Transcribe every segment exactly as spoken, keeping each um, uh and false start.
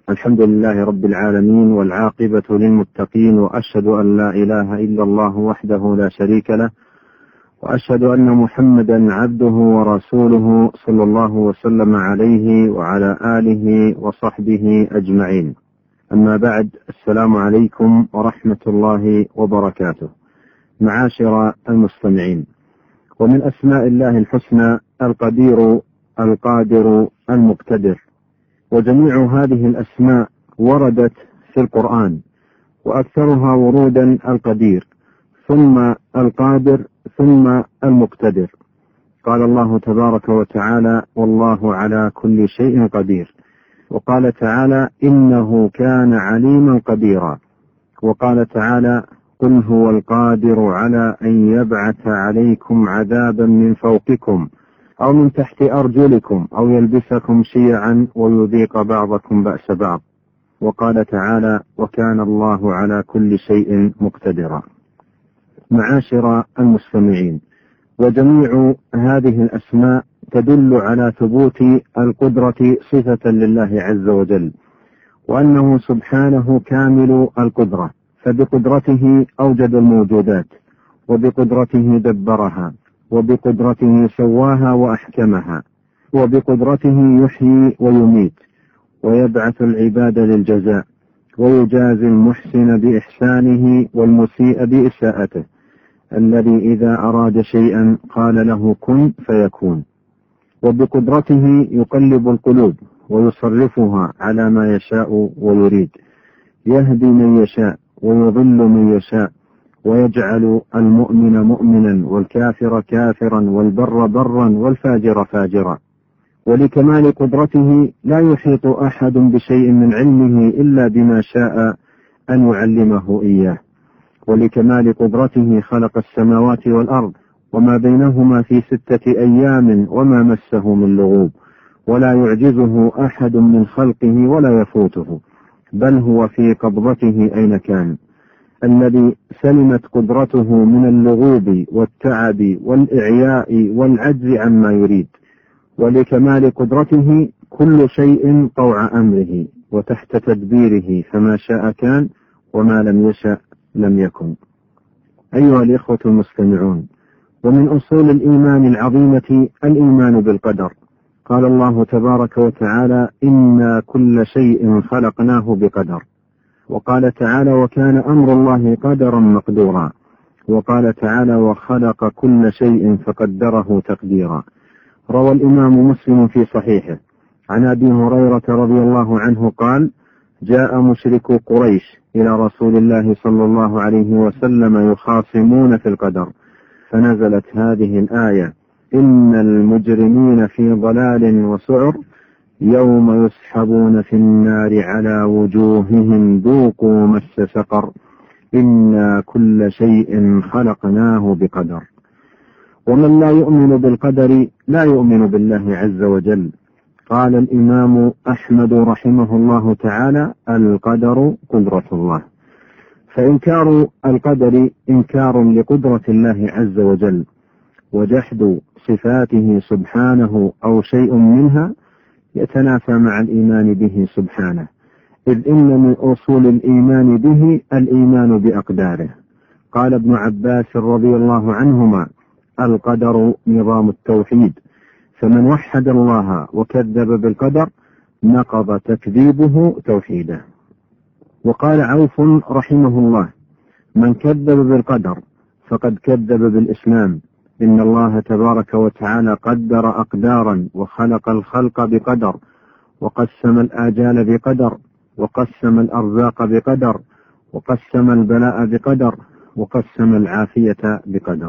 الحمد لله رب العالمين، والعاقبة للمتقين، وأشهد أن لا إله إلا الله وحده لا شريك له، وأشهد أن محمدا عبده ورسوله صلى الله وسلم عليه وعلى آله وصحبه أجمعين. أما بعد، السلام عليكم ورحمة الله وبركاته. معاشر المستمعين، ومن أسماء الله الحسنى القدير القادر المقتدر، وجميع هذه الأسماء وردت في القرآن، وأكثرها ورودا القدير ثم القادر ثم المقتدر. قال الله تبارك وتعالى: والله على كل شيء قدير. وقال تعالى: إنه كان عليما قديرا. وقال تعالى: قل هو القادر على أن يبعث عليكم عذابا من فوقكم أو من تحت أرجلكم أو يلبسكم شيعا ويذيق بعضكم بأس بعض. وقال تعالى: وكان الله على كل شيء مقتدرا. معاشر المستمعين، وجميع هذه الأسماء تدل على ثبوت القدرة صفة لله عز وجل، وأنه سبحانه كامل القدرة، فبقدرته أوجد الموجودات، وبقدرته دبرها، وبقدرته سواها وأحكمها، وبقدرته يحيي ويميت، ويبعث العباد للجزاء، ويجازي المحسن بإحسانه والمسيء بإساءته، الذي إذا أراد شيئا قال له كن فيكون. وبقدرته يقلب القلوب ويصرفها على ما يشاء ويريد، يهدي من يشاء ويضل من يشاء، ويجعل المؤمن مؤمنا والكافر كافرا والبر برا والفاجر فاجرا. ولكمال قدرته لا يحيط أحد بشيء من علمه إلا بما شاء أن يعلمه إياه. ولكمال قدرته خلق السماوات والأرض وما بينهما في ستة أيام وما مسه من لغوب، ولا يعجزه أحد من خلقه ولا يفوته، بل هو في قبضته أين كان، الذي سلمت قدرته من اللغوب والتعب والإعياء والعجز عما يريد. ولكمال قدرته كل شيء طوع أمره وتحت تدبيره، فما شاء كان وما لم يشأ لم يكن. أيها الإخوة المستمعون، ومن أصول الإيمان العظيمة الإيمان بالقدر. قال الله تبارك وتعالى: إنا كل شيء خلقناه بقدر. وقال تعالى: وكان أمر الله قدرا مقدورا. وقال تعالى: وخلق كل شيء فقدره تقديرا. روى الإمام مسلم في صحيحه عن أبي هريرة رضي الله عنه قال: جاء مشركو قريش إلى رسول الله صلى الله عليه وسلم يخاصمون في القدر، فنزلت هذه الآية: إن المجرمين في ضلال وسعر يوم يسحبون في النار على وجوههم ذوقوا مس سقر إنا كل شيء خلقناه بقدر. ومن لا يؤمن بالقدر لا يؤمن بالله عز وجل. قال الإمام أحمد رحمه الله تعالى: القدر قدرة الله. فإنكار القدر إنكار لقدرة الله عز وجل، وجحد صفاته سبحانه أو شيء منها يتنافى مع الإيمان به سبحانه، إذ إن من أصول الإيمان به الإيمان بأقداره. قال ابن عباس رضي الله عنهما: القدر نظام التوحيد، فمن وحد الله وكذب بالقدر نقض تكذيبه توحيده. وقال عوف رحمه الله: من كذب بالقدر فقد كذب بالإسلام. إن الله تبارك وتعالى قدر أقدارا وخلق الخلق بقدر، وقسم الآجال بقدر، وقسم الأرزاق بقدر، وقسم البلاء بقدر، وقسم العافية بقدر.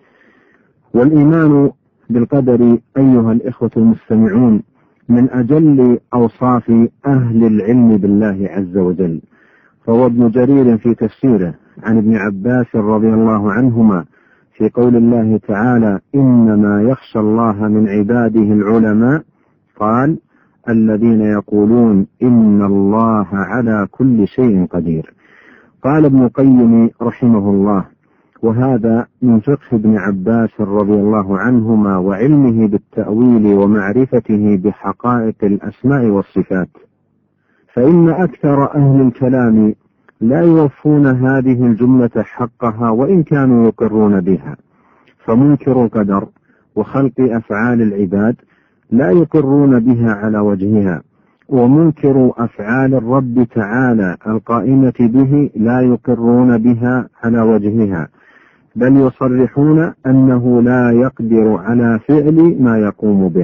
والإيمان بالقدر أيها الإخوة المستمعون من أجل أوصاف أهل العلم بالله عز وجل. فهو ابن جرير في تفسيره عن ابن عباس رضي الله عنهما في قول الله تعالى: إنما يخشى الله من عباده العلماء، قال: الذين يقولون إن الله على كل شيء قدير. قال ابن القيم رحمه الله: وهذا من فقه ابن عباس رضي الله عنهما وعلمه بالتأويل ومعرفته بحقائق الأسماء والصفات. فإن أكثر أهل الكلام لا يوفون هذه الجملة حقها وإن كانوا يقرون بها، فمنكر القدر وخلق أفعال العباد لا يقرون بها على وجهها، ومنكر أفعال الرب تعالى القائمة به لا يقرون بها على وجهها، بل يصرحون أنه لا يقدر على فعل ما يقوم به.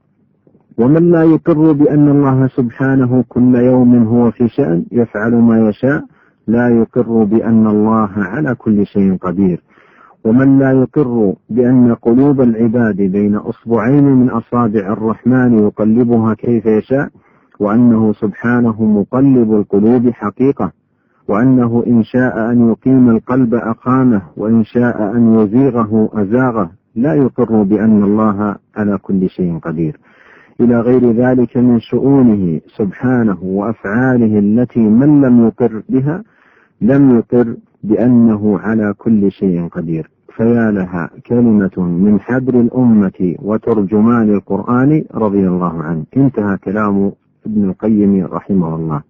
ومن لا يقر بأن الله سبحانه كل يوم هو في شأن يفعل ما يشاء لا يقر بأن الله على كل شيء قدير. ومن لا يقر بأن قلوب العباد بين أصبعين من أصابع الرحمن يقلبها كيف يشاء، وأنه سبحانه مقلب القلوب حقيقة، وأنه إن شاء أن يقيم القلب أقامه وإن شاء أن يزيغه أزاغه، لا يقر بأن الله على كل شيء قدير، إلى غير ذلك من شؤونه سبحانه وأفعاله التي من لم يقر بها لم يقر بأنه على كل شيء قدير. فيا لها كلمة من حبر الأمة وترجمان القرآن رضي الله عنه. انتهى كلام ابن القيم رحمه الله.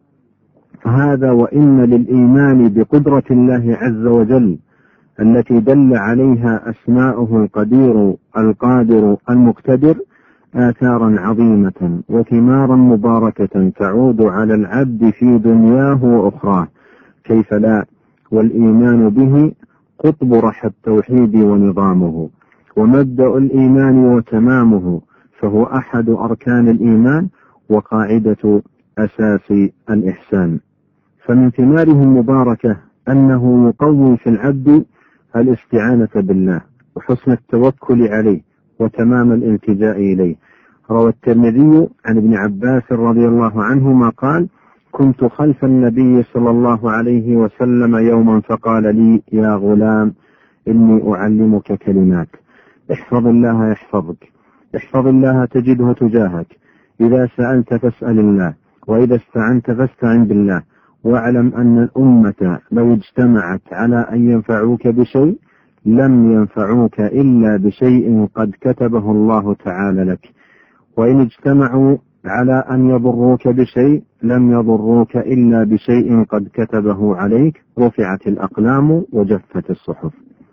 فهذا وإن للإيمان بقدرة الله عز وجل التي دل عليها أسماؤه القدير القادر المقتدر آثارا عظيمة وثمارا مباركة تعود على العبد في دنياه وأخراه، كيف لا، والإيمان به قطب رحى التوحيد ونظامه، ومبدأ الإيمان وتمامه، فهو أحد أركان الإيمان وقاعدة أساس الإحسان. فمن ثماره المباركة أنه يقوي في العبد الاستعانة بالله وحسن التوكل عليه وتمام الالتجاء إليه. روى الترمذي عن ابن عباس رضي الله عنهما قال: كنت خلف النبي صلى الله عليه وسلم يوما فقال لي: يا غلام إني أعلمك كلمات، احفظ الله يحفظك، احفظ الله تجده تجاهك، إذا سألت فاسأل الله، وإذا استعنت فاستعن بالله، واعلم أن الأمة لو اجتمعت على أن ينفعوك بشيء لم ينفعوك إلا بشيء قد كتبه الله تعالى لك، وإن اجتمعوا على أن يضروك بشيء لم يضروك إلا بشيء قد كتبه عليك، رفعت الأقلام وجفت الصحف.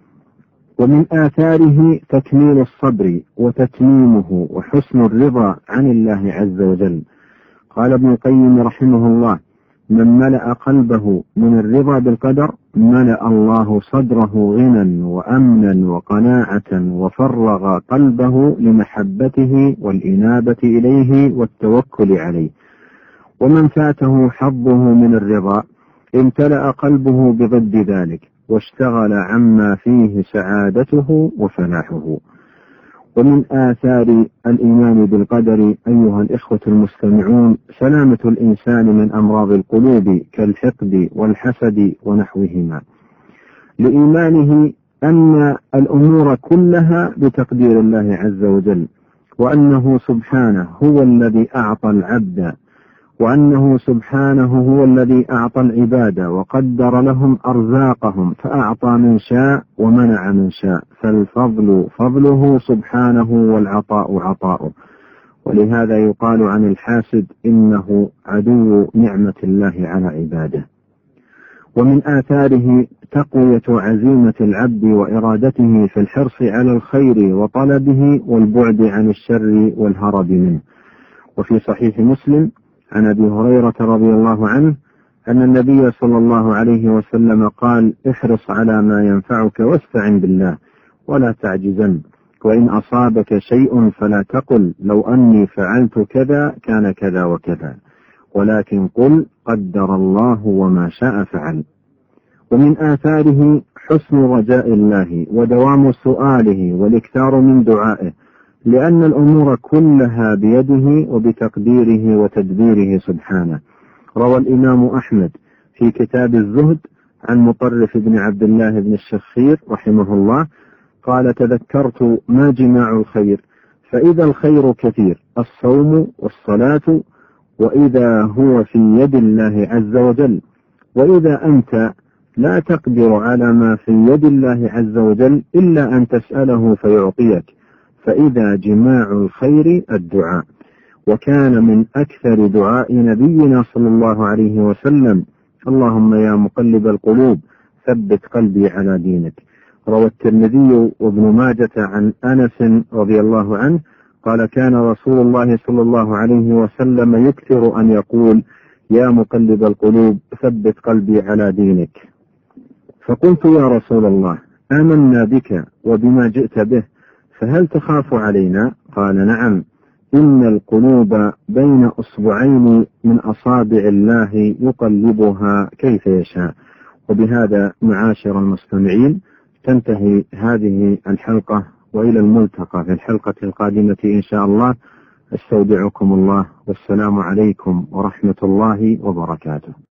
ومن آثاره تكميل الصبر وتتميمه وحسن الرضا عن الله عز وجل. قال ابن القيم رحمه الله: من ملأ قلبه من الرضا بالقدر ملأ الله صدره غنى وأمنا وقناعة، وفرغ قلبه لمحبته والإنابة إليه والتوكل عليه. ومن فاته حظه من الرضا امتلأ قلبه بضد ذلك واشتغل عما فيه سعادته وفلاحه. ومن آثار الإيمان بالقدر أيها الإخوة المستمعون سلامة الإنسان من أمراض القلوب كالحقد والحسد ونحوهما، لإيمانه أن الأمور كلها بتقدير الله عز وجل، وأنه سبحانه هو الذي أعطى العبد، وأنه سبحانه هو الذي أعطى العباد وقدر لهم أرزاقهم، فأعطى من شاء ومنع من شاء، فالفضل فضله سبحانه والعطاء عطاؤه. ولهذا يقال عن الحاسد إنه عدو نعمة الله على عباده. ومن آثاره تقوية عزيمة العبد وإرادته في الحرص على الخير وطلبه والبعد عن الشر والهرب منه. وفي صحيح مسلم عن أبي هريرة رضي الله عنه أن النبي صلى الله عليه وسلم قال: احرص على ما ينفعك واستعن بالله ولا تعجزن، وإن أصابك شيء فلا تقل لو أني فعلت كذا كان كذا وكذا، ولكن قل قدر الله وما شاء فعل. ومن آثاره حسن رجاء الله ودوام سؤاله والإكثار من دعائه، لأن الأمور كلها بيده وبتقديره وتدبيره سبحانه. روى الإمام أحمد في كتاب الزهد عن مطرف بن عبد الله بن الشخير رحمه الله قال: تذكرت ما جماع الخير، فإذا الخير كثير الصوم والصلاة، وإذا هو في يد الله عز وجل، وإذا أنت لا تقدر على ما في يد الله عز وجل إلا أن تسأله فيعطيك، فإذا جماع الخير الدعاء. وكان من أكثر دعاء نبينا صلى الله عليه وسلم: اللهم يا مقلب القلوب ثبت قلبي على دينك. روى الترمذي وابن ماجة عن أنس رضي الله عنه قال: كان رسول الله صلى الله عليه وسلم يكثر أن يقول: يا مقلب القلوب ثبت قلبي على دينك. فقلت: يا رسول الله، آمنا بك وبما جئت به، فهل تخاف علينا؟ قال: نعم، إن القلوب بين أصبعين من أصابع الله يقلبها كيف يشاء. وبهذا معاشر المستمعين تنتهي هذه الحلقة، وإلى الملتقى في الحلقة القادمة إن شاء الله. استودعكم الله، والسلام عليكم ورحمة الله وبركاته.